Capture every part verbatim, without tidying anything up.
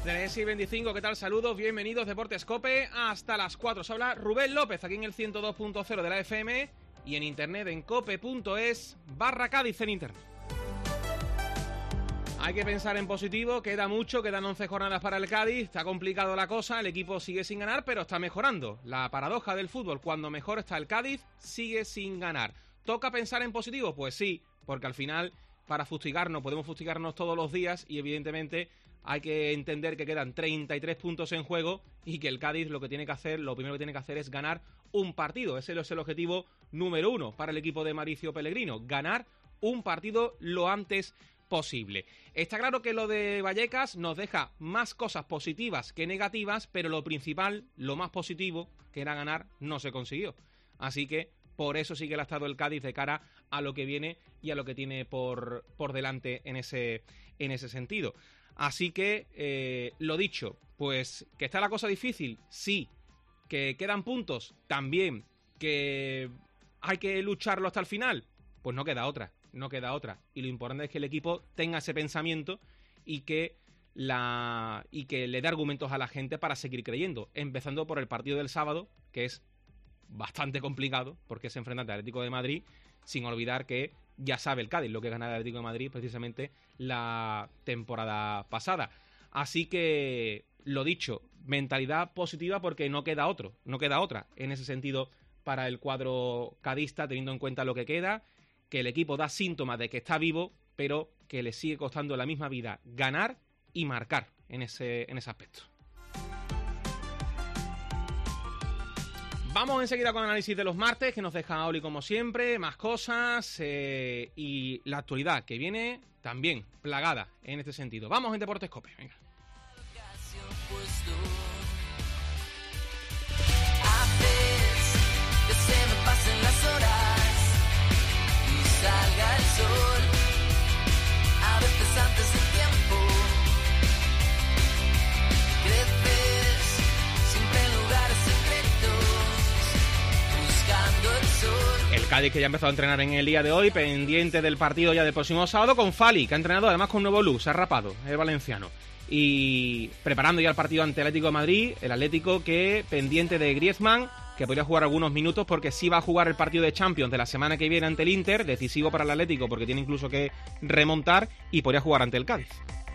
tres y veinticinco, ¿qué tal? Saludos, bienvenidos, Deportes Cope, hasta las cuatro. Se habla Rubén López, aquí en el ciento dos punto cero de la F M y en internet en cope punto es barra Cádiz en internet. Hay que pensar en positivo, queda mucho, quedan once jornadas para el Cádiz, está complicado la cosa, el equipo sigue sin ganar, pero está mejorando. La paradoja del fútbol, cuando mejor está el Cádiz, sigue sin ganar. ¿Toca pensar en positivo? Pues sí, porque al final, para fustigarnos, podemos fustigarnos todos los días y evidentemente hay que entender que quedan treinta y tres puntos en juego y que el Cádiz lo que tiene que hacer, lo primero que tiene que hacer es ganar un partido. Ese es el objetivo número uno para el equipo de Mauricio Pellegrino, ganar un partido lo antes posible. Está claro que lo de Vallecas nos deja más cosas positivas que negativas, pero lo principal, lo más positivo, que era ganar, no se consiguió. Así que por eso sigue el estado del Cádiz de cara a lo que viene y a lo que tiene por, por delante en ese, en ese sentido. Así que, eh, lo dicho, pues que está la cosa difícil, sí. Que quedan puntos, también. Que hay que lucharlo hasta el final, pues no queda otra, no queda otra. Y lo importante es que el equipo tenga ese pensamiento y que, la, y que le dé argumentos a la gente para seguir creyendo. Empezando por el partido del sábado, que es bastante complicado, porque se enfrenta al Atlético de Madrid, sin olvidar que ya sabe el Cádiz lo que gana el Atlético de Madrid precisamente la temporada pasada. Así que, lo dicho, mentalidad positiva porque no queda otro, no queda otra en ese sentido para el cuadro cadista, teniendo en cuenta lo que queda, que el equipo da síntomas de que está vivo, pero que le sigue costando la misma vida ganar y marcar en ese, en ese aspecto. Vamos enseguida con el análisis de los martes, que nos deja Oli como siempre, más cosas eh, y la actualidad que viene también plagada en este sentido. Vamos en Deportes Cope, venga. Haces que se me pasen las horas y salga el sol, a veces antes del tiempo. Creces siempre en lugares secretos, buscando el sol. El Cádiz, que ya ha empezado a entrenar en el día de hoy, pendiente del partido ya del próximo sábado con Fali, que ha entrenado además con nuevo look, se ha rapado, es valenciano. Y preparando ya el partido ante el Atlético de Madrid, el Atlético que pendiente de Griezmann, que podría jugar algunos minutos porque sí va a jugar el partido de Champions de la semana que viene ante el Inter, decisivo para el Atlético porque tiene incluso que remontar y podría jugar ante el Cádiz.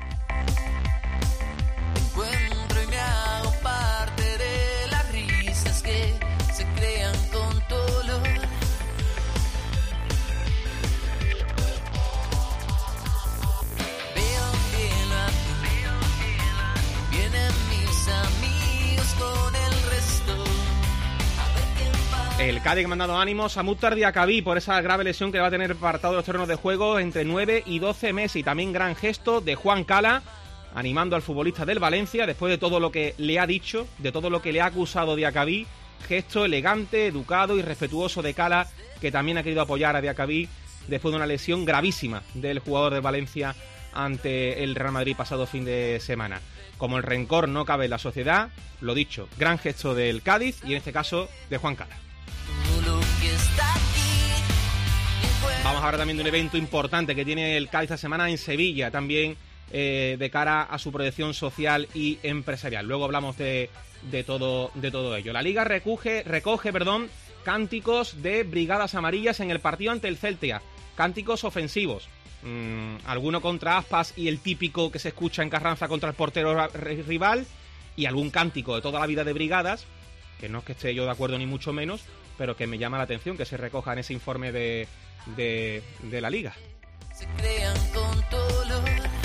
Encuentro y me hago parte de las risas que se crean con dolor. Veo un cielo azul, vienen mis amigos con el resto. A ver quién va. El Cádiz ha mandado ánimos a Mukhtar Diakhaby por esa grave lesión que va a tener apartado de los terrenos de juego entre nueve y doce meses. Y también gran gesto de Juan Cala, animando al futbolista del Valencia después de todo lo que le ha dicho, de todo lo que le ha acusado Diakhaby. Gesto elegante, educado y respetuoso de Cala, que también ha querido apoyar a Diakhaby después de una lesión gravísima del jugador de Valencia ante el Real Madrid pasado fin de semana. Como el rencor no cabe en la sociedad, lo dicho, gran gesto del Cádiz y en este caso de Juan Cala. Todo lo que está aquí. Vamos ahora también de un evento importante que tiene el Cádiz esta semana en Sevilla, también eh, de cara a su proyección social y empresarial. Luego hablamos de, de, todo, de todo ello. La Liga recoge, recoge perdón, cánticos de brigadas amarillas en el partido ante el Celta. Cánticos ofensivos. Mm, alguno contra Aspas y el típico que se escucha en Carranza contra el portero rival. Y algún cántico de toda la vida de brigadas, que no es que esté yo de acuerdo ni mucho menos, pero que me llama la atención que se recoja en ese informe de, de, de la Liga. Se crean con dolor.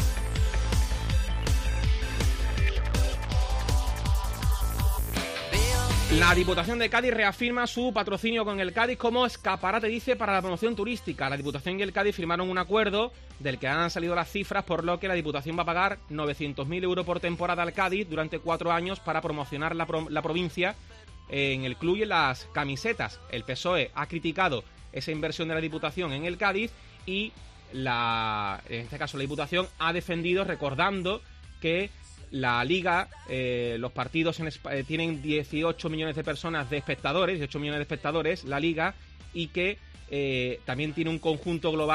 La Diputación de Cádiz reafirma su patrocinio con el Cádiz como escaparate, dice, para la promoción turística. La Diputación y el Cádiz firmaron un acuerdo del que han salido las cifras, por lo que la Diputación va a pagar novecientos mil euros por temporada al Cádiz durante cuatro años para promocionar la, pro la provincia en el club y en las camisetas. El P S O E ha criticado esa inversión de la Diputación en el Cádiz y la, en este caso la Diputación ha defendido, recordando que la Liga, eh, los partidos en, eh, tienen dieciocho millones de personas de espectadores, dieciocho millones de espectadores, la Liga, y que eh, también tiene un conjunto global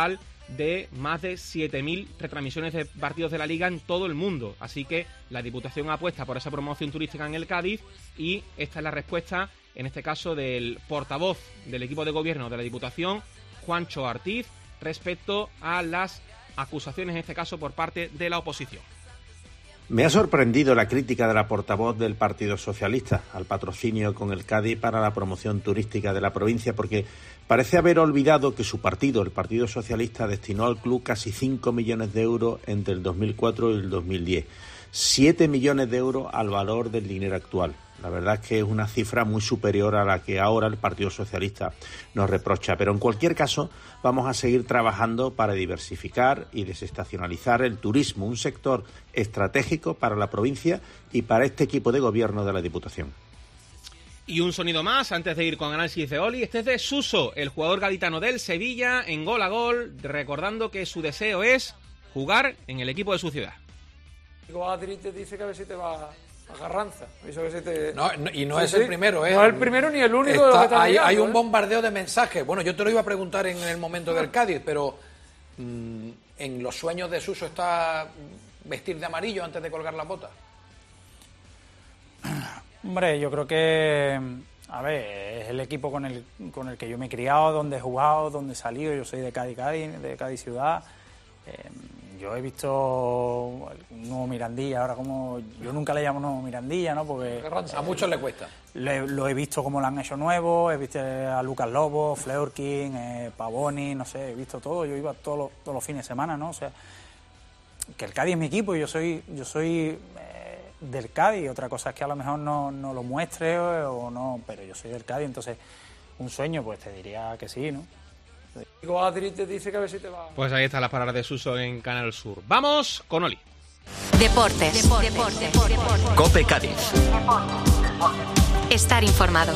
de más de siete mil retransmisiones de partidos de la Liga en todo el mundo. Así que la Diputación apuesta por esa promoción turística en el Cádiz y esta es la respuesta, en este caso, del portavoz del equipo de gobierno de la Diputación, Juancho Artiz, respecto a las acusaciones, en este caso, por parte de la oposición. Me ha sorprendido la crítica de la portavoz del Partido Socialista al patrocinio con el Cádiz para la promoción turística de la provincia, porque parece haber olvidado que su partido, el Partido Socialista, destinó al club casi cinco millones de euros entre el dos mil cuatro y el dos mil diez. siete millones de euros al valor del dinero actual. La verdad es que es una cifra muy superior a la que ahora el Partido Socialista nos reprocha. Pero en cualquier caso, vamos a seguir trabajando para diversificar y desestacionalizar el turismo, un sector estratégico para la provincia y para este equipo de gobierno de la Diputación. Y un sonido más antes de ir con análisis de Oli. Este es de Suso, el jugador gaditano del Sevilla, en Gol a Gol, recordando que su deseo es jugar en el equipo de su ciudad. Adri te dice que a ver si te va a Carranza. Eso que se te... no, no, y no sí, es sí. el primero, ¿eh? No es el primero ni el único. Está, de lo que te hay, mirando, hay un ¿eh? bombardeo de mensajes. Bueno, yo te lo iba a preguntar en el momento del Cádiz, pero mmm, en los sueños de Suso está vestir de amarillo antes de colgar la bota. Hombre, yo creo que, a ver, es el equipo con el con el que yo me he criado, donde he jugado, donde he salido. Yo soy de Cádiz, Cádiz, de Cádiz ciudad. Eh, yo he visto un nuevo Mirandilla, ahora como yo nunca le llamo nuevo Mirandilla, ¿no? Porque a muchos le cuesta. Le, lo he visto como lo han hecho nuevo, he visto a Lucas Lobo, Fleurkin, eh, Pavoni, no sé, he visto todo. Yo iba todos los, todos los fines de semana, ¿no? O sea, que el Cádiz es mi equipo y yo soy yo soy eh, del Cádiz. Otra cosa es que a lo mejor no, no lo muestre o, o no, pero yo soy del Cádiz, entonces un sueño, pues te diría que sí, ¿no? Adri te dice que a ver si te va. Pues ahí están las palabras de Suso en Canal Sur. Vamos con Oli. Deportes. Deportes. Deportes. Deportes. COPE Cádiz. Estar informado.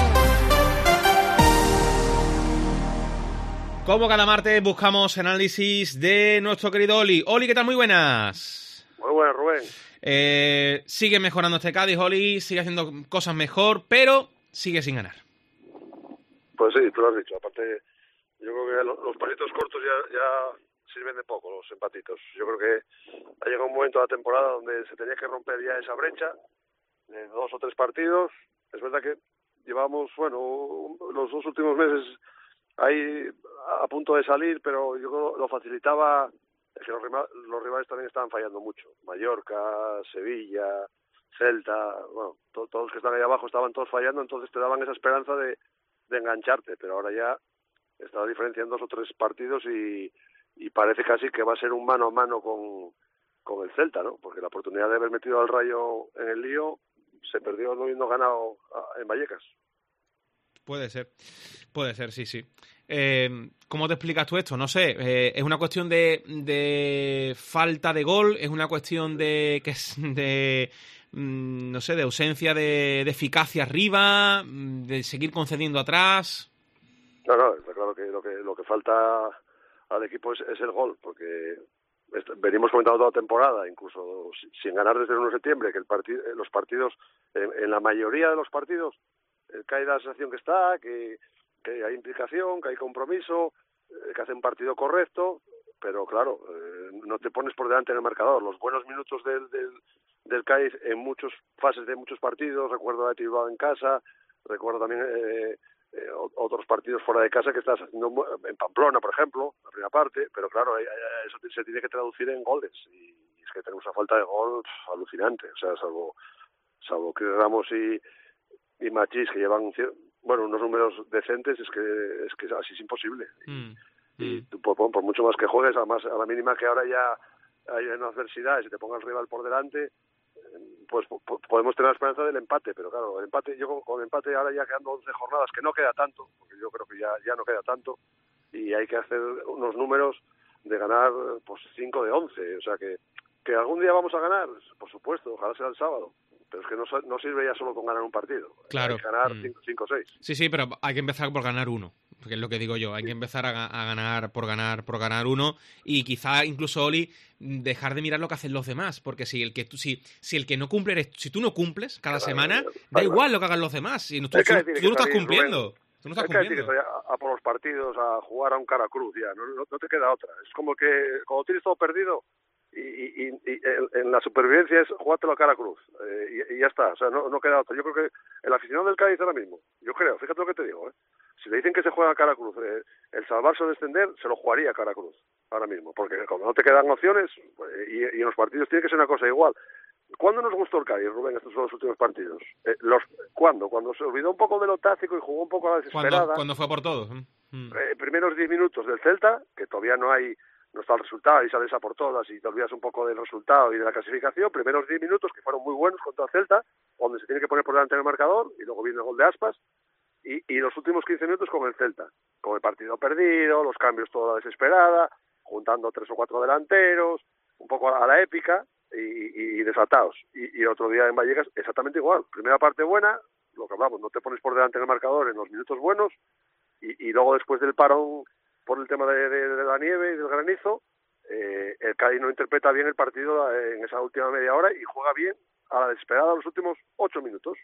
Como cada martes buscamos análisis de nuestro querido Oli. Oli, ¿qué tal? Muy buenas. Muy buenas, Rubén. Eh, sigue mejorando este Cádiz, Oli, sigue haciendo cosas mejor, pero sigue sin ganar. Pues sí, tú lo has dicho. Aparte, yo creo que los, los partidos cortos ya, ya sirven de poco, los empatitos. Yo creo que ha llegado un momento de la temporada donde se tenía que romper ya esa brecha de dos o tres partidos. Es verdad que llevamos, bueno, los dos últimos meses ahí a punto de salir, pero yo creo que lo facilitaba es que los, los rivales también estaban fallando mucho. Mallorca, Sevilla, Celta, bueno, to, todos los que están ahí abajo estaban todos fallando, entonces te daban esa esperanza de, de engancharte, pero ahora ya está la diferencia en dos o tres partidos y, y parece casi que va a ser un mano a mano con, con el Celta, ¿no? Porque la oportunidad de haber metido al Rayo en el lío se perdió no habiendo ganado en Vallecas. Puede ser, puede ser, sí, sí. Eh, ¿Cómo te explicas tú esto? No sé, eh, ¿es una cuestión de, de falta de gol? ¿Es una cuestión de, que es de mmm, no sé, de ausencia de, de eficacia arriba, de seguir concediendo atrás? No, no, está claro que lo que, lo que falta al equipo es, es el gol, porque venimos comentando toda la temporada, incluso sin ganar desde el uno de septiembre, que el partido, los partidos, en, en la mayoría de los partidos, cae la sensación que está, que, que hay implicación, que hay compromiso, que hace un partido correcto, pero claro, eh, no te pones por delante en el marcador. Los buenos minutos del, del, del Cádiz en muchas fases de muchos partidos, recuerdo a Bilbao en casa, recuerdo también eh, eh, otros partidos fuera de casa que estás haciendo en Pamplona, por ejemplo, la primera parte, pero claro, eh, eso se tiene que traducir en goles, y es que tenemos una falta de gol pff, alucinante, o sea, salvo, salvo que Ramos y y Machís, que llevan bueno unos números decentes, es que es que así es imposible. Mm, y mm. Por, por mucho más que juegues, además a la mínima que ahora ya hay una adversidad y se te ponga el rival por delante, pues po- podemos tener la esperanza del empate, pero claro, el empate, yo con, con el empate ahora ya quedando once jornadas, que no queda tanto, porque yo creo que ya, ya no queda tanto, y hay que hacer unos números de ganar pues cinco de once, o sea que, que algún día vamos a ganar, por supuesto, ojalá sea el sábado. Pero es que no, no sirve ya solo con ganar un partido. Claro. Hay que ganar mm. cinco o seis. Sí, sí, pero hay que empezar por ganar uno. Porque es lo que digo yo. Hay que empezar a, a ganar por ganar por ganar uno. Y quizá incluso, Oli, dejar de mirar lo que hacen los demás. Porque si el que tú, si, si el que no cumple eres, si tú no cumples cada claro, semana, da igual lo que hagan los demás. Si no, tú, tú, tú no estás cumpliendo. Rubén, Tú no estás Hay que decir que cumpliendo. a, a por los partidos, a jugar a un cara cruz, ya, no, no, no te queda otra. Es como que cuando tienes todo perdido y, y, y, y en, en la supervivencia es jugártelo a cara cruz eh, y, y ya está, o sea, no, no queda otra. Yo creo que el aficionado del Cádiz ahora mismo, yo creo, fíjate lo que te digo, ¿eh? Si le dicen que se juega a cara cruz, eh, el salvarse o descender, se lo jugaría a cara cruz ahora mismo, porque como no te quedan opciones, eh, y, y en los partidos tiene que ser una cosa igual. ¿Cuándo nos gustó el Cádiz, Rubén, estos son los últimos partidos? Eh, los, ¿Cuándo? Cuando se olvidó un poco de lo táctico y jugó un poco a la desesperada. Cuando, cuando fue por todos. Mm. Eh, primeros diez minutos del Celta, que todavía no hay, no está el resultado y sales a por todas y te olvidas un poco del resultado y de la clasificación. Primeros diez minutos que fueron muy buenos contra el Celta, donde se tiene que poner por delante el marcador y luego viene el gol de Aspas. Y, y los últimos quince minutos con el Celta, con el partido perdido, los cambios toda la desesperada, juntando tres o cuatro delanteros, un poco a la épica y, y, y desatados. Y, y otro día en Vallecas exactamente igual. Primera parte buena, lo que hablamos, no te pones por delante en el marcador en los minutos buenos y, y luego después del parón por el tema de, de, de la nieve y del granizo, eh, el Cádiz no interpreta bien el partido en esa última media hora y juega bien a la desesperada los últimos ocho minutos.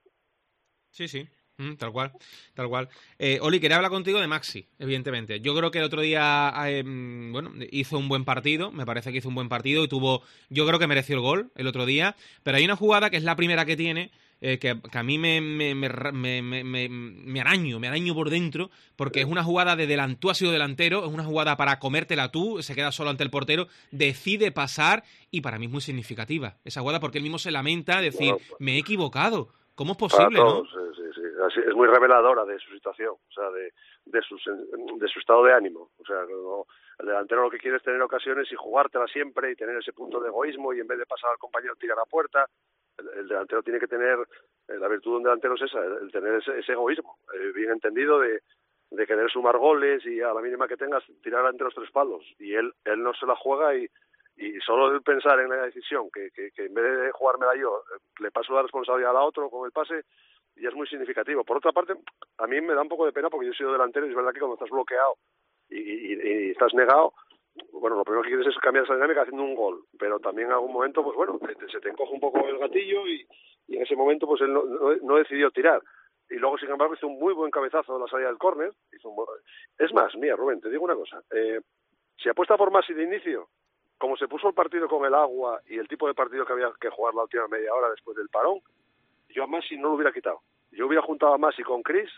Sí, sí. Mm, tal cual, tal cual. Eh, Oli, quería hablar contigo de Maxi, evidentemente. Yo creo que el otro día, eh, bueno, hizo un buen partido, me parece que hizo un buen partido y tuvo, yo creo que mereció el gol el otro día, pero hay una jugada que es la primera que tiene, eh, que, que a mí me, me, me, me, me, me, me araño, me araño por dentro, porque es una jugada de delantero, tú has sido delantero, es una jugada para comértela tú, se queda solo ante el portero, decide pasar y para mí es muy significativa esa jugada porque él mismo se lamenta, decir, Bueno, pues, me he equivocado. ¿Cómo es posible, todos, no? Sí, sí, sí. Así, es muy reveladora de su situación, o sea, de, de, su, de su estado de ánimo. O sea, no, el delantero lo que quiere es tener ocasiones y jugártela siempre y tener ese punto de egoísmo y en vez de pasar al compañero tirar a puerta. El, el delantero tiene que tener, eh, la virtud de un delantero es esa, el, el tener ese, ese egoísmo, eh, bien entendido de, de querer sumar goles y a la mínima que tengas tirar entre los tres palos. Y él, él no se la juega y Y solo el pensar en la decisión, que, que, que en vez de jugármela yo, le paso la responsabilidad a la otro con el pase, ya es muy significativo. Por otra parte, a mí me da un poco de pena porque yo he sido delantero y es verdad que cuando estás bloqueado y, y, y estás negado, bueno, lo primero que quieres es cambiar esa dinámica haciendo un gol, pero también en algún momento, pues bueno, te, te, se te encoge un poco el gatillo y, y en ese momento pues él no, no, no decidió tirar. Y luego, sin embargo, hizo un muy buen cabezazo en la salida del córner. Hizo un buen... Es más, mira, Rubén, te digo una cosa. Eh, si apuesta por Maxi de inicio, como se puso el partido con el agua y el tipo de partido que había que jugar la última media hora después del parón, yo a Maxi no lo hubiera quitado. Yo hubiera juntado a Maxi con Chris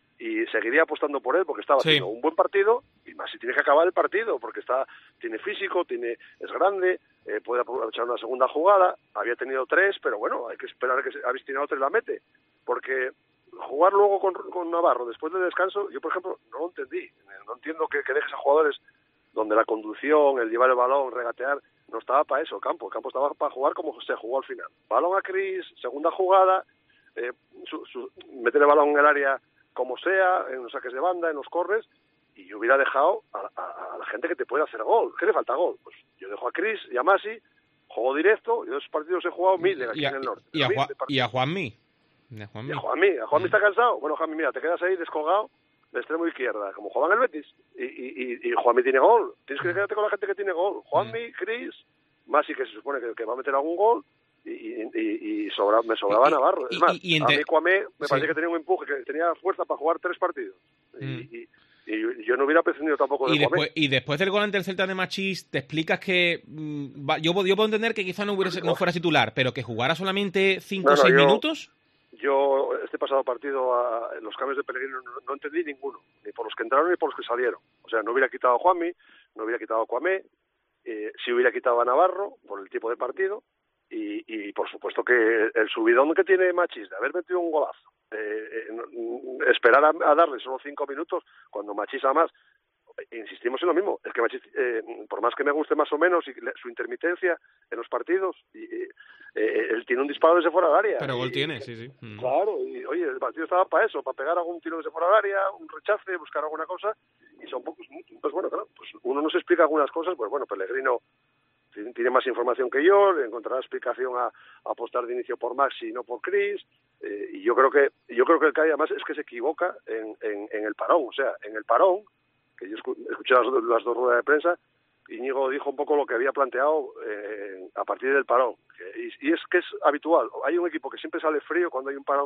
y seguiría apostando por él porque estaba Sí. haciendo un buen partido y Maxi tiene que acabar el partido porque está tiene físico, tiene es grande, eh, puede aprovechar una segunda jugada, había tenido tres, pero bueno, hay que esperar a que se, habéis tirado tres la mete, porque jugar luego con, con Navarro después del descanso, yo por ejemplo no lo entendí, no entiendo que, que dejes a jugadores donde la conducción, el llevar el balón, regatear, no estaba para eso el campo. El campo estaba para jugar como se jugó al final. Balón a Chris, segunda jugada, eh, su, su, meter el balón en el área como sea, en los saques de banda, en los corres, y yo hubiera dejado a, a, a la gente que te puede hacer gol. ¿Qué le falta gol? Pues yo dejo a Chris y a Masi, juego directo, yo esos partidos he jugado mil aquí Y a, en el norte. y a, Mil Juan, de y a Juanmi. Y a Y Juanmi. a Juanmi, ¿a Juanmi está cansado? Bueno, Juanmi, mira, te quedas ahí descolgado de extremo izquierda, como juegan el Betis, y, y, y, y Juanmi tiene gol. Tienes que quedarte con la gente que tiene gol. Juanmi, Chris, Masi, que se supone que, que va a meter algún gol, y, y, y, y sobra, me sobraba Y- Navarro. y- Es más, y- y a ente- mí Cuamé me Sí. parecía que tenía un empuje, que tenía fuerza para jugar tres partidos. Y, Mm. y, y yo no hubiera prescindido tampoco de Y Cuamé. después, y después del gol ante el Celta de Machís, te explicas que mm, va- yo, yo puedo entender que quizá no, hubiera, no fuera titular, pero que jugara solamente cinco o No, no, seis yo- minutos. Yo, este pasado partido, a, en los cambios de Pellegrino, no, no entendí ninguno, ni por los que entraron ni por los que salieron. O sea, no hubiera quitado a Juanmi, no hubiera quitado a Cuamé, eh, sí hubiera quitado a Navarro por el tipo de partido, y, y por supuesto que el subidón que tiene Machís de haber metido un golazo, eh, eh, no- esperar a, a darle solo cinco minutos, cuando Machís además, insistimos en lo mismo, es que Machís, eh, por más que me guste más o menos y le- su intermitencia en los partidos, y, eh, eh, él tiene un disparo desde fuera del área. Pero gol Y- tiene, sí, sí. Mm. Claro, y oye, el partido estaba para eso, para pegar algún tiro desde fuera del área, un rechace, buscar alguna cosa, y son pocos minutos. Pues bueno, claro, pues uno no se explica algunas cosas, pues bueno, Pellegrino tiene tiene más información que yo, le encontrará explicación a, a apostar de inicio por Maxi y no por Chris, eh, y yo creo que yo creo que el Cádiz además es que se equivoca en, en, en el parón, o sea, en el parón, que yo escu- escuché las, do- las dos ruedas de prensa, Íñigo dijo un poco lo que había planteado eh, a partir del parón. Que- y, y es que es habitual. Hay un equipo que siempre sale frío cuando hay un parón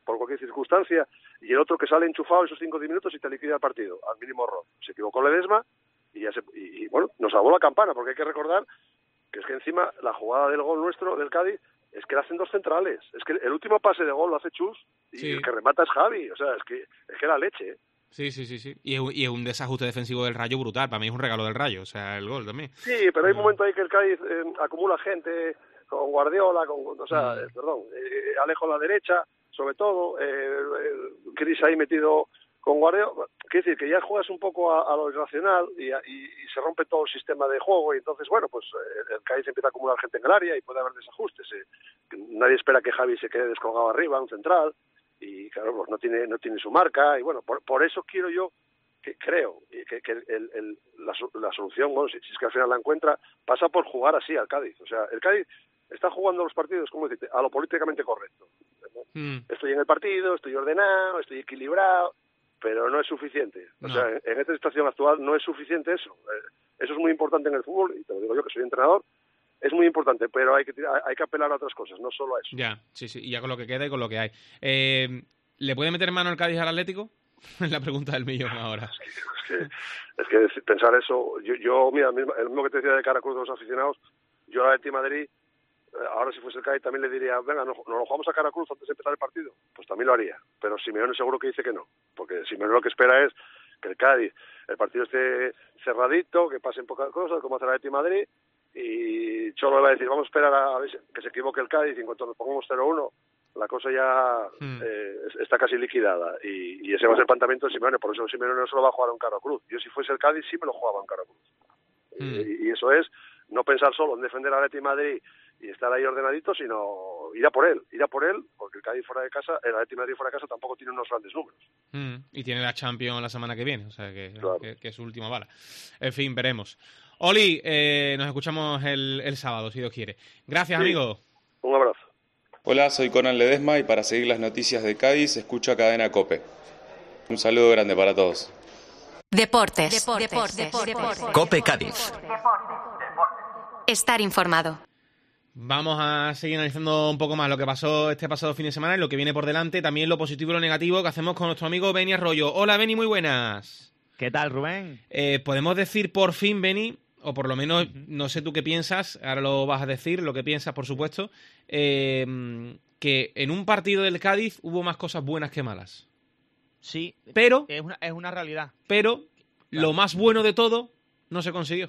por cualquier circunstancia, y el otro que sale enchufado esos cinco o diez minutos y te liquida el partido, al mínimo error. Se equivocó Ledesma y, ya se, y, y bueno, nos salvó la campana, porque hay que recordar que es que encima la jugada del gol nuestro, del Cádiz, es que la hacen dos centrales. Es que el último pase de gol lo hace Chus y sí. el que remata es Javi. O sea, es que es que era leche, ¿eh? Sí, sí, sí, sí. Y es, y es un desajuste defensivo del Rayo brutal. Para mí es un regalo del Rayo, o sea, el gol también. Sí, pero hay un momento ahí que el Cádiz eh, acumula gente con Guardiola, con, o sea, mm. perdón, eh, Alejo a la derecha, sobre todo, eh, Cris ahí metido con Guardiola. Quiere decir que ya juegas un poco a, a lo irracional y, a, y, y se rompe todo el sistema de juego y entonces, bueno, pues eh, el Cádiz empieza a acumular gente en el área y puede haber desajustes. Eh. Nadie espera que Javi se quede descolgado arriba, un central. Y claro, pues no tiene no tiene su marca y bueno, por, por eso quiero yo, que creo, que, que el, el, la, la solución, bueno, si, si es que al final la encuentra, pasa por jugar así al Cádiz. O sea, el Cádiz está jugando los partidos, como decirte, a lo políticamente correcto. Mm. Estoy en el partido, estoy ordenado, estoy equilibrado, pero no es suficiente. O no. sea, en, en esta situación actual no es suficiente eso. Eh, eso es muy importante en el fútbol, y te lo digo yo que soy entrenador, es muy importante, pero hay que hay que apelar a otras cosas, no solo a eso. Ya, sí, sí, y ya con lo que queda y con lo que hay. Eh, ¿Le puede meter mano el Cádiz al Atlético? Es la pregunta del millón ahora. Es que, es que, es que pensar eso, yo, yo mira, el mismo, el mismo que te decía de cara a cruz de los aficionados, yo al Atlético de Madrid, ahora si fuese el Cádiz también le diría, venga, nos, nos lo jugamos a cara a cruz antes de empezar el partido. Pues también lo haría, pero Simeone seguro que dice que no, porque Simeone lo que espera es que el Cádiz, el partido esté cerradito, que pasen pocas cosas, como hace el Atlético de Madrid, y Cholo le va a decir, vamos a esperar a ver que se equivoque el Cádiz y en cuanto nos pongamos cero uno la cosa ya hmm. eh, está casi liquidada y, y ese va a ser el planteamiento de Simeone, por eso Simeone no se lo va a jugar a un cara cruz. Yo si fuese el Cádiz sí me lo jugaba a un cara cruz. Hmm. Y, y eso es no pensar solo en defender al Atlético de Madrid y estar ahí ordenadito, sino ir a por él, ir a por él, porque el Cádiz fuera de casa, el Atlético de Madrid fuera de casa tampoco tiene unos grandes números. Hmm. Y tiene la Champions la semana que viene, o sea que, claro. que, que es su última bala. En fin, veremos. Oli, eh, nos escuchamos el, el sábado, si Dios quiere. Gracias, sí. amigo. Un abrazo. Hola, soy Conan Ledesma y para seguir las noticias de Cádiz escucho Cadena COPE. Un saludo grande para todos. Deportes. Deportes. Deportes. Deportes. Deportes. COPE Cádiz. Estar informado. Vamos a seguir analizando un poco más lo que pasó este pasado fin de semana y lo que viene por delante, también lo positivo y lo negativo que hacemos con nuestro amigo Beni Arroyo. Hola, Beni, muy buenas. ¿Qué tal, Rubén? Eh, podemos decir por fin, Beni, o por lo menos, uh-huh. no sé tú qué piensas, ahora lo vas a decir, lo que piensas, por supuesto, eh, que en un partido del Cádiz hubo más cosas buenas que malas. Sí, pero es una, es una realidad. Pero claro. Lo más bueno de todo no se consiguió.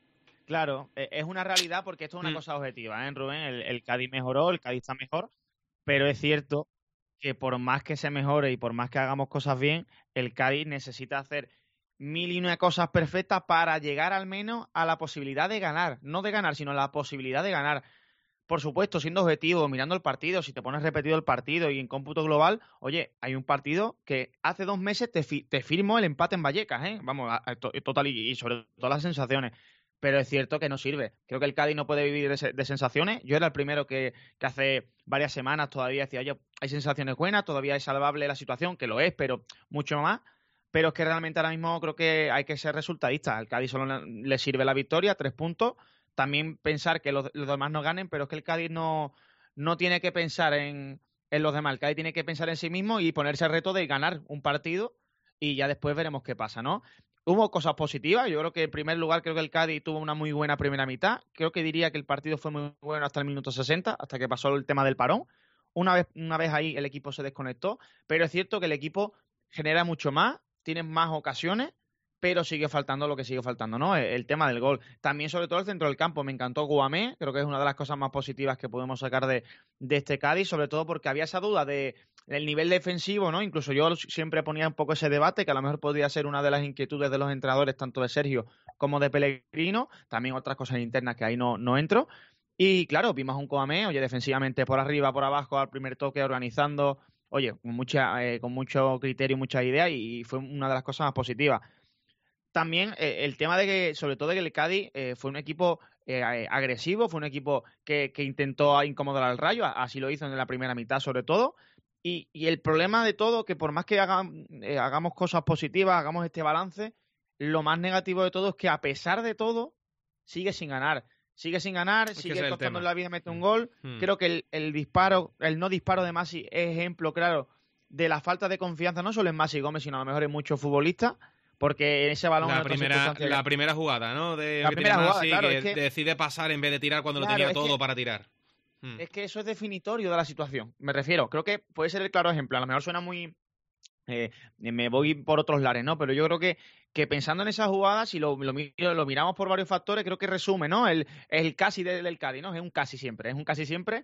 Claro, es una realidad porque esto es una mm. cosa objetiva, ¿eh, Rubén? El, el Cádiz mejoró, el Cádiz está mejor, pero es cierto que por más que se mejore y por más que hagamos cosas bien, el Cádiz necesita hacer mil y una cosas perfectas para llegar al menos a la posibilidad de ganar. No de ganar, sino la posibilidad de ganar. Por supuesto, siendo objetivo, mirando el partido, si te pones repetido el partido y en cómputo global, oye, hay un partido que hace dos meses te, fi- te firmó el empate en Vallecas, ¿eh? Vamos, a, a, total y, y sobre todas las sensaciones. Pero es cierto que no sirve. Creo que el Cádiz no puede vivir de, de sensaciones. Yo era el primero que, que hace varias semanas todavía decía, oye, hay sensaciones buenas, todavía es salvable la situación, que lo es, pero mucho más. Pero es que realmente ahora mismo creo que hay que ser resultadista. Al Cádiz solo le sirve la victoria, tres puntos. También pensar que los, los demás no ganen, pero es que el Cádiz no, no tiene que pensar en, en los demás. El Cádiz tiene que pensar en sí mismo y ponerse el reto de ganar un partido y ya después veremos qué pasa, ¿no? Hubo cosas positivas. Yo creo que en primer lugar creo que el Cádiz tuvo una muy buena primera mitad. Creo que diría que el partido fue muy bueno hasta el minuto sesenta, hasta que pasó el tema del parón. Una vez, una vez ahí el equipo se desconectó, pero es cierto que el equipo genera mucho más, tiene más ocasiones, pero sigue faltando lo que sigue faltando, ¿no? El, el tema del gol. También, sobre todo, el centro del campo. Me encantó Guamé, creo que es una de las cosas más positivas que podemos sacar de, de este Cádiz, sobre todo porque había esa duda de el nivel defensivo, ¿no? Incluso yo siempre ponía un poco ese debate, que a lo mejor podría ser una de las inquietudes de los entrenadores, tanto de Sergio como de Pellegrino. También otras cosas internas que ahí no, no entro. Y claro, vimos a un Guamé, oye, defensivamente por arriba, por abajo, al primer toque, organizando, oye, con, mucha, eh, con mucho criterio y mucha idea, y fue una de las cosas más positivas. También eh, el tema de que, sobre todo de que el Cádiz eh, fue un equipo eh, agresivo, fue un equipo que, que intentó incomodar al Rayo, así lo hizo en la primera mitad sobre todo, y, y el problema de todo, que por más que haga, eh, hagamos cosas positivas, hagamos este balance, lo más negativo de todo es que a pesar de todo, sigue sin ganar, sigue sin ganar, es sigue costando en la vida meter un gol. Hmm. Creo que el, el disparo, el no disparo de Masi es ejemplo claro de la falta de confianza, no solo en Masi Gómez, sino a lo mejor en muchos futbolistas, porque en ese balón... La, primera, la primera jugada, ¿no? De, la primera jugada, Masi, claro, que, es que decide pasar en vez de tirar cuando claro, lo tenía es todo que, para tirar. Hmm. Es que eso es definitorio de la situación. Me refiero, creo que puede ser el claro ejemplo. A lo mejor suena muy... Eh, me voy por otros lares, ¿no? Pero yo creo que, que pensando en esas jugadas, si lo, lo, lo miramos por varios factores, creo que resume, ¿no? El, el casi del, del Cádiz, ¿no? Es un casi siempre, es un casi siempre.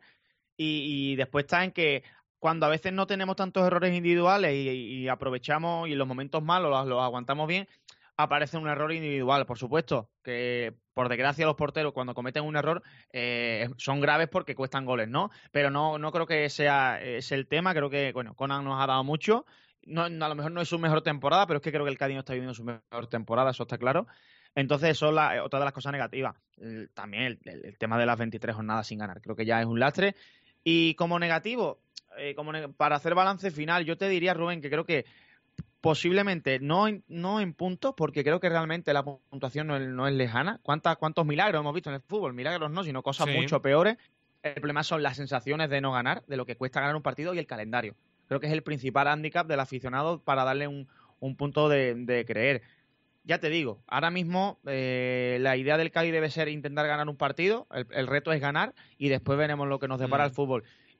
Y, y después está en que cuando a veces no tenemos tantos errores individuales y, y aprovechamos y en los momentos malos los, los aguantamos bien, aparece un error individual. Por supuesto que, por desgracia, los porteros cuando cometen un error eh, son graves porque cuestan goles, ¿no? Pero no, no creo que sea ese el tema. Creo que, bueno, Konan nos ha dado mucho. No, no, a lo mejor no es su mejor temporada, pero es que creo que el Cádiz no está viviendo su mejor temporada, eso está claro. Entonces, eso es la, otra de las cosas negativas. El, también el, el, el tema de las veintitrés jornadas sin ganar. Creo que ya es un lastre. Y como negativo, eh, como ne- para hacer balance final, yo te diría, Rubén, que creo que posiblemente no en, no en puntos, porque creo que realmente la puntuación no es, no es lejana. ¿Cuántas, ¿Cuántos milagros hemos visto en el fútbol? Milagros no, sino cosas Sí. mucho peores. El problema son las sensaciones de no ganar, de lo que cuesta ganar un partido y el calendario. Creo que es el principal hándicap del aficionado para darle un, un punto de, de creer. Ya te digo, ahora mismo eh, la idea del Cádiz debe ser intentar ganar un partido, el, el reto es ganar y después veremos lo que nos depara Mm. el fútbol.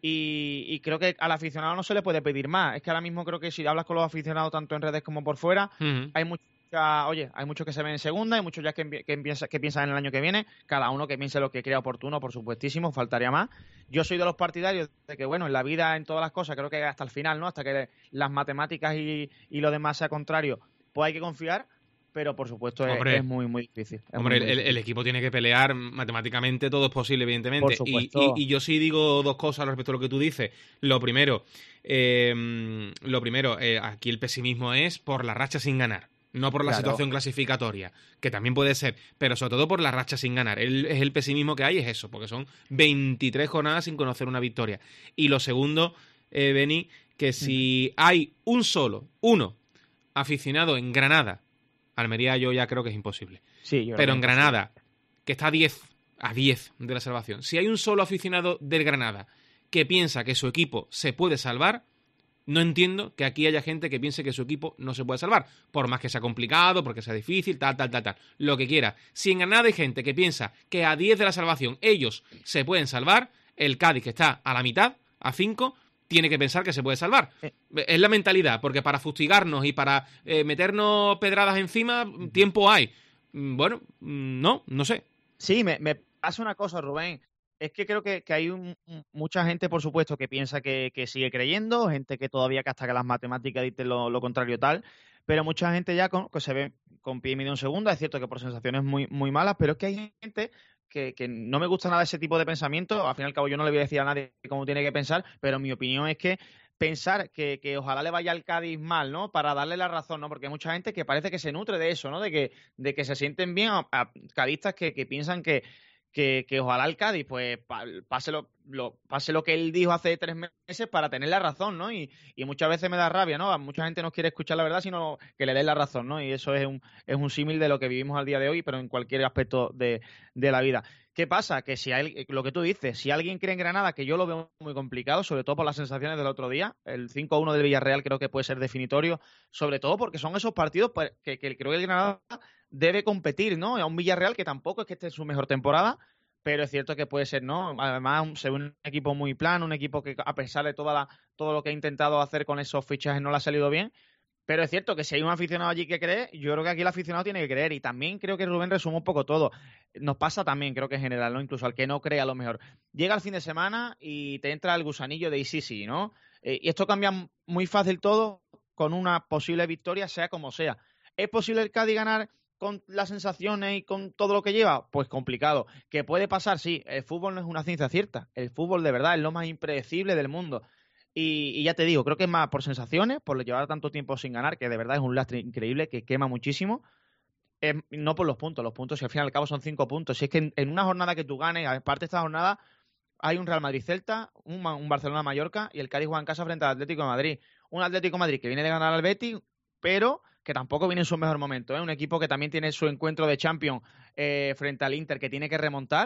Y, y creo que al aficionado no se le puede pedir más. Es que ahora mismo creo que si hablas con los aficionados tanto en redes como por fuera, Ujú. hay mucha, oye, hay muchos que se ven en segunda, hay muchos ya que, que, piensa, que piensan en el año que viene, cada uno que piense lo que crea oportuno, por supuestísimo, faltaría más. Yo soy de los partidarios de que, bueno, en la vida, en todas las cosas, creo que hasta el final, ¿no? Hasta que las matemáticas y, y lo demás sea contrario, pues hay que confiar, pero por supuesto es, Hombre, es muy, muy difícil. Es Hombre, muy, muy el, difícil. el equipo tiene que pelear matemáticamente, todo es posible, evidentemente. Por Y, supuesto. y- y yo sí digo dos cosas respecto a lo que tú dices. Lo primero, eh, lo primero, eh, aquí el pesimismo es por la racha sin ganar. No por la Claro. situación clasificatoria, que también puede ser, pero sobre todo por la racha sin ganar. El, es el pesimismo que hay, es eso, porque son veintitrés jornadas sin conocer una victoria. Y lo segundo, eh, Beni, que si hay un solo, uno, aficionado en Granada, Almería yo ya creo que es imposible, Sí, yo pero creo en que Granada, que está a diez, a diez de la salvación, si hay un solo aficionado del Granada que piensa que su equipo se puede salvar, no entiendo que aquí haya gente que piense que su equipo no se puede salvar, por más que sea complicado, porque sea difícil, tal, tal, tal, tal, lo que quiera. Si en Granada hay gente que piensa que a diez de la salvación ellos se pueden salvar, el Cádiz, que está a la mitad, a cinco, tiene que pensar que se puede salvar. Eh. Es la mentalidad, porque para fustigarnos y para eh, meternos pedradas encima, tiempo hay. Mm, Bueno, mm, no, no sé. Sí, me, me pasa una cosa, Rubén. Es que creo que, que hay un- un- mucha gente, por supuesto, que piensa que, que sigue creyendo, gente que todavía que hasta que las matemáticas dicen lo, lo contrario tal, pero mucha gente ya con, que se ve con pie y medio en segunda. Es cierto que por sensaciones muy, muy malas, pero es que hay gente que, que no me gusta nada ese tipo de pensamiento. Al fin y al cabo yo no le voy a decir a nadie cómo tiene que pensar, pero mi opinión es que pensar que, que ojalá le vaya al Cádiz mal, ¿no? Para darle la razón, ¿no? Porque hay mucha gente que parece que se nutre de eso, ¿no? De que, de que se sienten bien a, a cadistas que, que piensan que, que, que ojalá el Cádiz, pues, pa- pase lo, lo, pase lo que él dijo hace tres meses para tener la razón, ¿no? Y, y muchas veces me da rabia, ¿no? A mucha gente no quiere escuchar la verdad, sino que le den la razón, ¿no? Y eso es un, es un símil de lo que vivimos al día de hoy, pero en cualquier aspecto de, de la vida. ¿Qué pasa? Que si hay, lo que tú dices, si alguien cree en Granada, que yo lo veo muy complicado, sobre todo por las sensaciones del otro día, el cinco uno del Villarreal creo que puede ser definitorio, sobre todo porque son esos partidos pues, que, que creo que el Granada debe competir, ¿no? A un Villarreal que tampoco es que esté en su mejor temporada, pero es cierto que puede ser, ¿no? Además, se ve un equipo muy plano, un equipo que a pesar de toda la, todo lo que ha intentado hacer con esos fichajes no le ha salido bien. Pero es cierto que si hay un aficionado allí que cree, yo creo que aquí el aficionado tiene que creer. Y también creo que Rubén resume un poco todo. Nos pasa también, creo que en general, ¿no? Incluso al que no cree a lo mejor. Llega el fin de semana y te entra el gusanillo de sí, sí, ¿no? Eh, y esto cambia muy fácil todo con una posible victoria, sea como sea. ¿Es posible el Cádiz ganar con las sensaciones y con todo lo que lleva? Pues complicado. ¿Que puede pasar? Sí. El fútbol no es una ciencia cierta. El fútbol de verdad es lo más impredecible del mundo. Y, y ya te digo, creo que es más por sensaciones, por llevar tanto tiempo sin ganar, que de verdad es un lastre increíble, que quema muchísimo. Eh, no por los puntos, los puntos, si al fin y al cabo son cinco puntos. Si es que en, en una jornada que tú ganes, aparte de esta jornada, hay un Real Madrid-Celta, un, Ma- un Barcelona-Mallorca y el Cádiz juega en casa frente al Atlético de Madrid. Un Atlético de Madrid que viene de ganar al Betis, pero que tampoco viene en su mejor momento. ¿eh? Un equipo que también tiene su encuentro de Champions eh, frente al Inter, que tiene que remontar.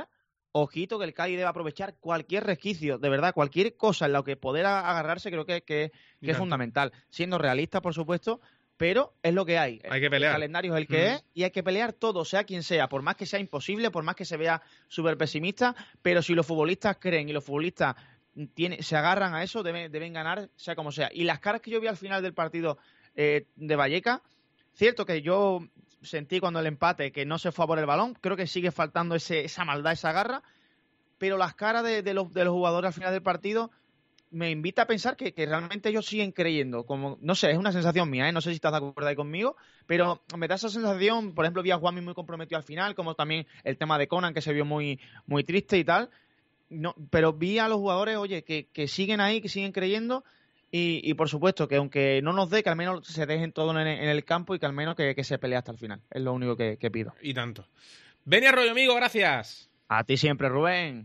ojito que el Cádiz debe aprovechar cualquier resquicio, de verdad, cualquier cosa en la que poder agarrarse creo que, que, que es fundamental. Siendo realista, por supuesto, pero es lo que hay. Hay que pelear. El calendario es el que mm. es y hay que pelear todo, sea quien sea, por más que sea imposible, por más que se vea súper pesimista, pero si los futbolistas creen y los futbolistas tiene, se agarran a eso, deben, deben ganar, sea como sea. Y las caras que yo vi al final del partido eh, de Vallecas, cierto que yo sentí cuando el empate que no se fue a por el balón, creo que sigue faltando ese, esa maldad, esa garra, pero las caras de, de, los, de los jugadores al final del partido me invita a pensar que, que realmente ellos siguen creyendo, como no sé, es una sensación mía, ¿eh? No sé si estás de acuerdo ahí conmigo, pero me da esa sensación, por ejemplo, vi a Juanmi muy comprometido al final, como también el tema de Conan, que se vio muy, muy triste y tal, no, pero vi a los jugadores, oye, que, que siguen ahí, que siguen creyendo. Y, y por supuesto que aunque no nos dé, que al menos se dejen todo en, en el campo y que al menos que, que se pelee hasta el final. Es lo único que, que pido. Y tanto. Beni Arroyo, amigo, gracias. A ti siempre, Rubén.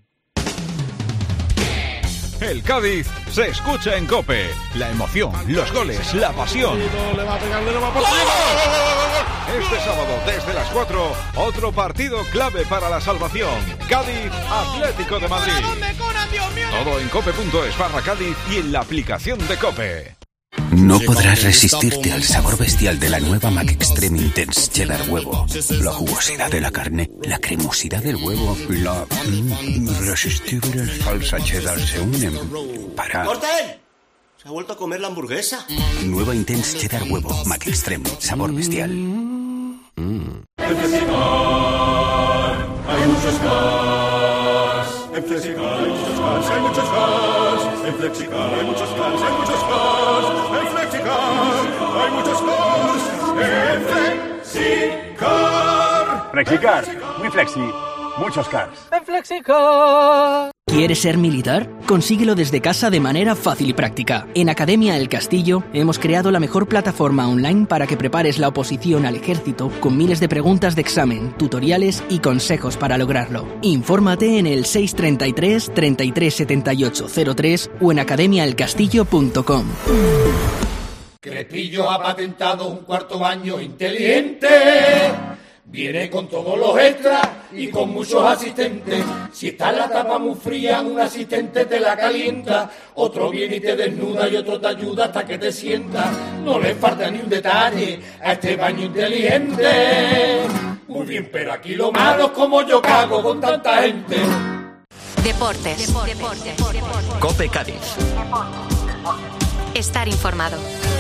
El Cádiz se escucha en COPE. La emoción, los goles, la pasión. Le va a pegar, le va a Este sábado desde las cuatro, otro partido clave para la salvación. Cádiz Atlético de Madrid. Todo en cope punto es barra Cádiz y en la aplicación de COPE. No podrás resistirte al sabor bestial de la nueva McExtreme Intense Cheddar Huevo. La jugosidad de la carne, la cremosidad del huevo, la mm, irresistible salsa cheddar se unen para... ¡Corten! Se ha vuelto a comer la hamburguesa. Nueva Intense Cheddar Huevo McExtreme, sabor bestial. Mm. En Flexicar hay muchos cars. En Flexicar hay muchos cars, hay muchos cars. En Flexicar hay muchos cars, hay muchos cars. En Flexicar hay muchos cars. En Flexicar. Flexicar, muy flexi, muchos cars. En Flexicar. ¿Quieres ser militar? Consíguelo desde casa de manera fácil y práctica. En Academia El Castillo hemos creado la mejor plataforma online para que prepares la oposición al ejército con miles de preguntas de examen, tutoriales y consejos para lograrlo. Infórmate en el seis treinta y tres, treinta y tres setenta y ocho cero tres o en academia el castillo punto com. Crepillo ha patentado un cuarto baño inteligente. Viene con todos los extras y con muchos asistentes. Si está la tapa muy fría, un asistente te la calienta. Otro viene y te desnuda y otro te ayuda hasta que te sientas. No le falta ni un detalle a este baño inteligente. Muy bien, pero aquí lo malo es como yo cago con tanta gente. Deportes. Deportes. Deportes. Deportes. COPE Cádiz. Estar informado.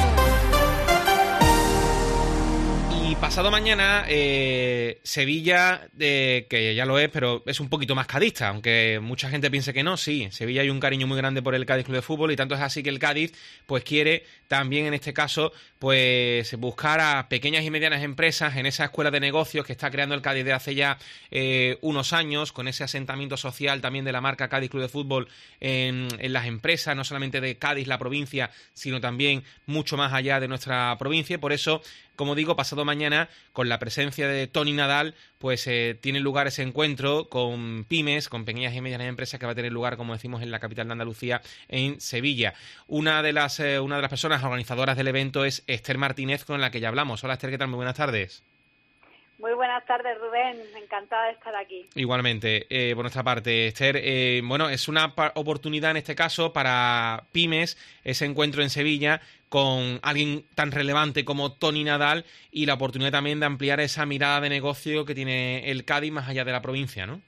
Y pasado mañana, eh, Sevilla, eh, que ya lo es, pero es un poquito más cadista, aunque mucha gente piense que no, sí. Sevilla hay un cariño muy grande por el Cádiz Club de Fútbol y tanto es así que el Cádiz pues quiere también en este caso pues buscar a pequeñas y medianas empresas en esa escuela de negocios que está creando el Cádiz de hace ya eh, unos años, con ese asentamiento social también de la marca Cádiz Club de Fútbol en, en las empresas, no solamente de Cádiz, la provincia, sino también mucho más allá de nuestra provincia. Y por eso, como digo, pasado mañana, con la presencia de Toni Nadal, pues eh, tiene lugar ese encuentro con pymes, con pequeñas y medianas empresas que va a tener lugar, como decimos, en la capital de Andalucía, en Sevilla. Una de las eh, una de las personas organizadoras del evento es Esther Martínez, con la que ya hablamos. Hola Esther, ¿qué tal? Muy buenas tardes. Muy buenas tardes, Rubén. Encantada de estar aquí. Igualmente, eh, por nuestra parte, Esther, eh, bueno, es una oportunidad en este caso para pymes, ese encuentro en Sevilla con alguien tan relevante como Toni Nadal y la oportunidad también de ampliar esa mirada de negocio que tiene el Cádiz más allá de la provincia, ¿no?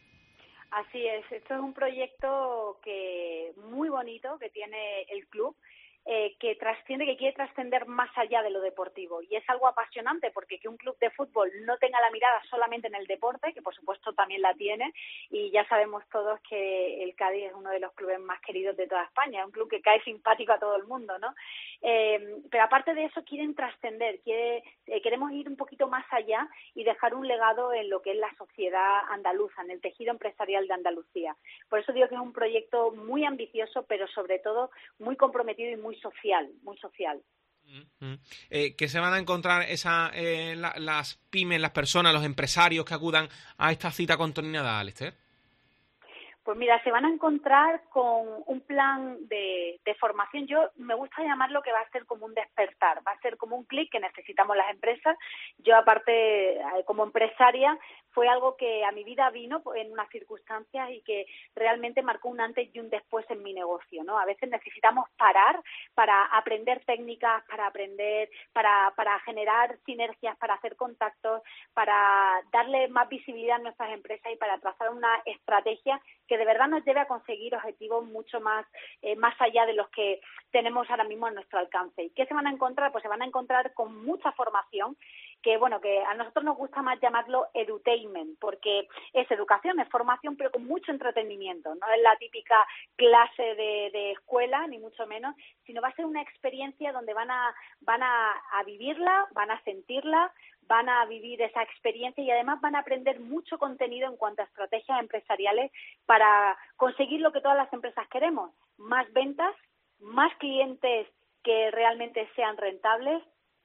Así es, esto es un proyecto que muy bonito que tiene el club. Eh, que trasciende, que quiere trascender más allá de lo deportivo. Y es algo apasionante porque que un club de fútbol no tenga la mirada solamente en el deporte, que por supuesto también la tiene, y ya sabemos todos que el Cádiz es uno de los clubes más queridos de toda España, es un club que cae simpático a todo el mundo, ¿no? Eh, pero aparte de eso quieren trascender, quiere, eh, queremos ir un poquito más allá y dejar un legado en lo que es la sociedad andaluza, en el tejido empresarial de Andalucía. Por eso digo que es un proyecto muy ambicioso, pero sobre todo muy comprometido y muy social, muy social. Uh-huh. Eh, ¿Qué se van a encontrar esa, eh, la, las pymes, las personas, los empresarios que acudan a esta cita con Toni Nadal, Esther? Pues mira, se van a encontrar con un plan de, de formación. Yo me gusta llamarlo que va a ser como un despertar, va a ser como un clic que necesitamos las empresas. Yo, aparte, como empresaria, fue algo que a mi vida vino en unas circunstancias y que realmente marcó un antes y un después en mi negocio, ¿no? A veces necesitamos parar para aprender técnicas, para aprender, para, para generar sinergias, para hacer contactos, para darle más visibilidad a nuestras empresas y para trazar una estrategia que de verdad nos lleve a conseguir objetivos mucho más, eh, más allá de los que tenemos ahora mismo a nuestro alcance. ¿Y qué se van a encontrar? Pues se van a encontrar con mucha formación, que bueno, que a nosotros nos gusta más llamarlo edutainment, porque es educación, es formación, pero con mucho entretenimiento. No es la típica clase de, de escuela, ni mucho menos, sino va a ser una experiencia donde van a, van a, a vivirla, van a sentirla, van a vivir esa experiencia y además van a aprender mucho contenido en cuanto a estrategias empresariales para conseguir lo que todas las empresas queremos: más ventas, más clientes que realmente sean rentables,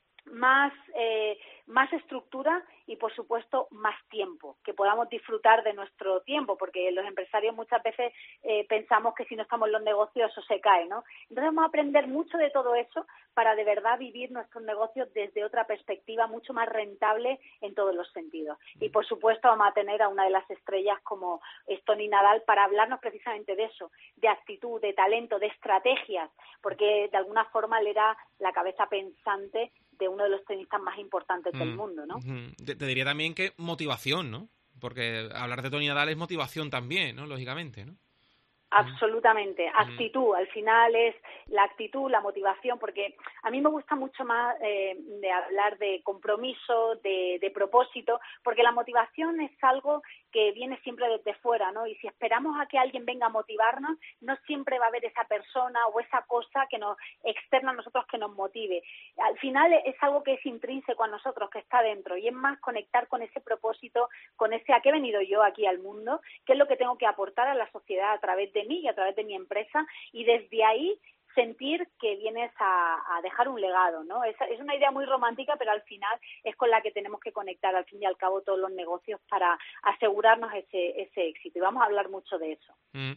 más eh, más estructura y, por supuesto, más tiempo, que podamos disfrutar de nuestro tiempo, porque los empresarios muchas veces eh, pensamos que si no estamos en los negocios eso se cae, ¿no? Entonces vamos a aprender mucho de todo eso para de verdad vivir nuestros negocios desde otra perspectiva mucho más rentable en todos los sentidos. Y, por supuesto, vamos a tener a una de las estrellas como Toni Nadal para hablarnos precisamente de eso, de actitud, de talento, de estrategias, porque de alguna forma él era la cabeza pensante de uno de los tenistas más importantes mm. del mundo, ¿no? Mm. Te, te diría también que motivación, ¿no? Porque hablar de Toni Nadal es motivación también, ¿no? Lógicamente, ¿no? Absolutamente, actitud, al final es la actitud, la motivación, porque a mí me gusta mucho más eh, de hablar de compromiso, de, de propósito, porque la motivación es algo que viene siempre desde fuera, ¿no? Y si esperamos a que alguien venga a motivarnos, no siempre va a haber esa persona o esa cosa que nos externa a nosotros que nos motive. Al final es algo que es intrínseco a nosotros, que está dentro, y es más conectar con ese propósito, con ese a qué he venido yo aquí al mundo, qué es lo que tengo que aportar a la sociedad a través de mí y a través de mi empresa, y desde ahí sentir que vienes a, a dejar un legado, ¿no? Es, es una idea muy romántica, pero al final es con la que tenemos que conectar al fin y al cabo todos los negocios para asegurarnos ese, ese éxito, y vamos a hablar mucho de eso. Mm.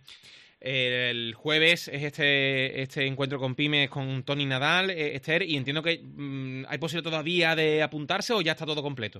El jueves es este este encuentro con pymes con Toni Nadal, eh, Esther, y entiendo que mm, ¿hay posibilidad todavía de apuntarse o ya está todo completo?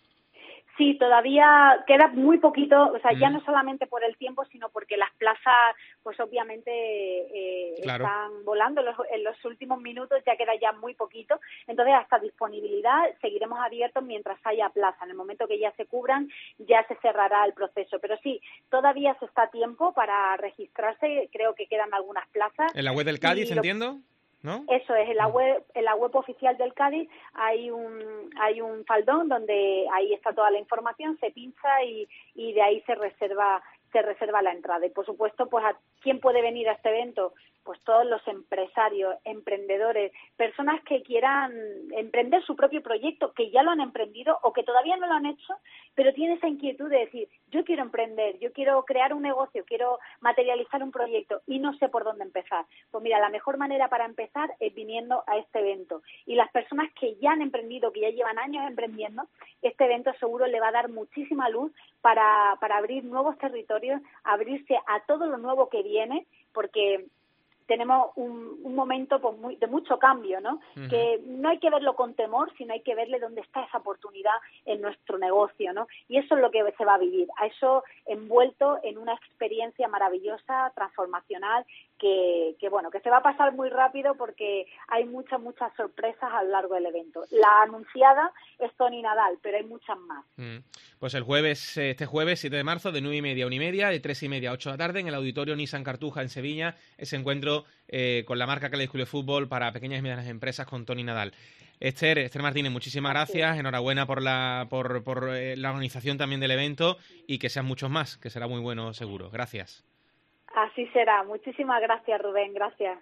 Sí, todavía queda muy poquito, o sea, mm. ya no solamente por el tiempo, sino porque las plazas, pues obviamente eh, claro. están volando en los, en los últimos minutos, ya queda ya muy poquito. Entonces, hasta disponibilidad seguiremos abiertos mientras haya plaza. En el momento que ya se cubran, ya se cerrará el proceso. Pero sí, todavía se está a tiempo para registrarse, creo que quedan algunas plazas. ¿En la web del Cádiz, lo... entiendo? ¿No? Eso es, en la web en la web oficial del Cádiz hay un hay un faldón donde ahí está toda la información, se pincha y, y de ahí se reserva se reserva la entrada. Y por supuesto, pues a quién puede venir a este evento, pues todos los empresarios, emprendedores, personas que quieran emprender su propio proyecto, que ya lo han emprendido o que todavía no lo han hecho, pero tienen esa inquietud de decir, yo quiero emprender, yo quiero crear un negocio, quiero materializar un proyecto y no sé por dónde empezar. Pues mira, la mejor manera para empezar es viniendo a este evento. Y las personas que ya han emprendido, que ya llevan años emprendiendo, este evento seguro le va a dar muchísima luz para, para abrir nuevos territorios, abrirse a todo lo nuevo que viene, porque tenemos un, un momento pues, muy, de mucho cambio, ¿no? Uh-huh. Que no hay que verlo con temor, sino hay que verle dónde está esa oportunidad en nuestro negocio, ¿no? Y eso es lo que se va a vivir, a eso envuelto en una experiencia maravillosa, transformacional, que, que bueno, que se va a pasar muy rápido porque hay muchas, muchas sorpresas a lo largo del evento. La anunciada es Toni Nadal, pero hay muchas más. Mm. Pues el jueves, este jueves siete de marzo, de nueve y media a una y media, de tres y media a ocho de la tarde, en el Auditorio Nissan Cartuja en Sevilla, ese encuentro eh, con la marca Cádiz Club de Fútbol para pequeñas y medianas empresas con Toni Nadal. Esther, Esther Martínez, muchísimas gracias, sí. Enhorabuena por la por, por eh, la organización también del evento y que sean muchos más, que será muy bueno seguro. Gracias. Así será. Muchísimas gracias, Rubén. Gracias.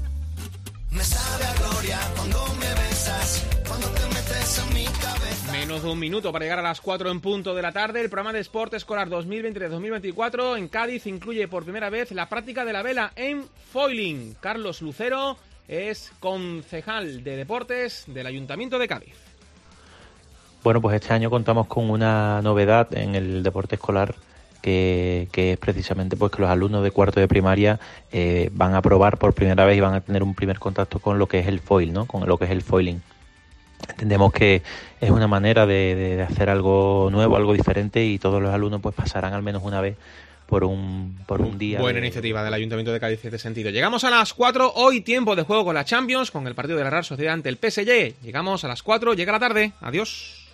Me sabe a gloria cuando me besas, cuando te metes en mi cabeza. Menos de un minuto para llegar a las cuatro en punto de la tarde. El programa de Sport Escolar dos mil veintitrés dos mil veinticuatro en Cádiz incluye por primera vez la práctica de la vela en foiling. Carlos Lucero es concejal de deportes del Ayuntamiento de Cádiz. Bueno, pues este año contamos con una novedad en el deporte escolar que, que es precisamente pues que los alumnos de cuarto de primaria eh, van a probar por primera vez y van a tener un primer contacto con lo que es el foil, ¿no? Con lo que es el foiling. entendemos que es una manera de, de, de hacer algo nuevo, algo diferente, y todos los alumnos pues pasarán al menos una vez por un, por un día. Buena de... iniciativa del Ayuntamiento de Cádiz en este sentido. Llegamos a las cuatro, hoy tiempo de juego con la Champions, con el partido de la Real Sociedad ante el P S G. Llegamos a las cuatro, llega la tarde. Adiós.